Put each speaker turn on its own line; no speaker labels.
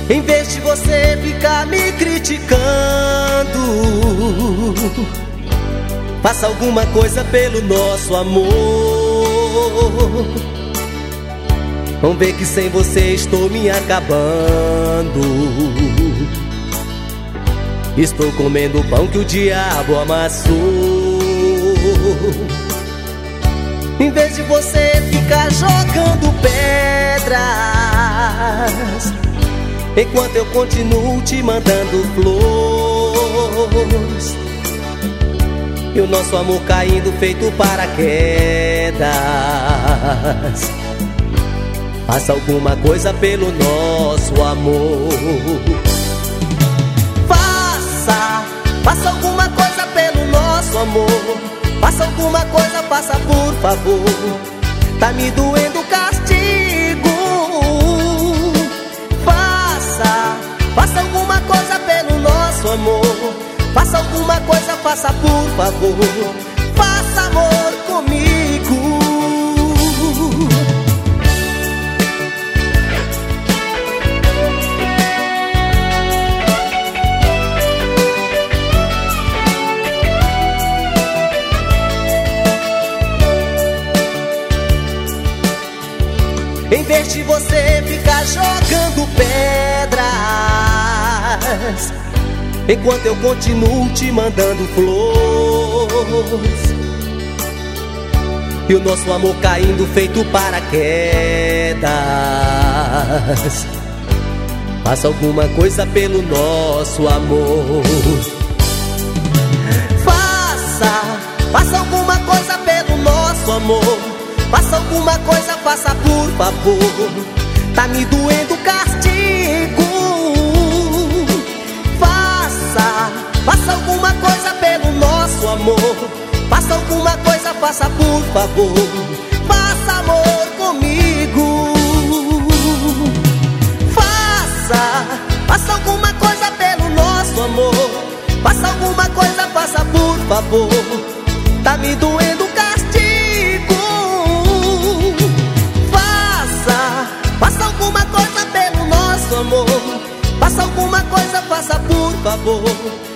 Em vez de você ficar me criticando, faça alguma coisa pelo nosso amor. Vão ver que sem você estou me acabando. Estou comendo o pão que o diabo amassou. Em vez de você ficar jogando pedras, enquanto eu continuo te mandando flores, e o nosso amor caindo feito paraquedas, faça alguma coisa pelo nosso amor. Faça alguma coisa pelo nosso amor. Faça alguma coisa, faça por favor. Tá me doendo o castigo. Faça alguma coisa pelo nosso amor. Faça alguma coisa, faça por favor. Faça amor comigo. Em vez de você ficar jogando pedras, enquanto eu continuo te mandando flores, e o nosso amor caindo feito paraquedas, faça alguma coisa pelo nosso amor. Faça alguma coisa pelo nosso amor. Faça alguma coisa, faça por favor. Tá me doendo o castigo. Faça alguma coisa pelo nosso amor. Faça alguma coisa, faça por favor. Faça amor comigo. Faça alguma coisa pelo nosso amor. Faça alguma coisa, faça por favor. Tá me doendo o castigo. Faça alguma coisa pelo nosso amor. Faça alguma coisa, faça por favor.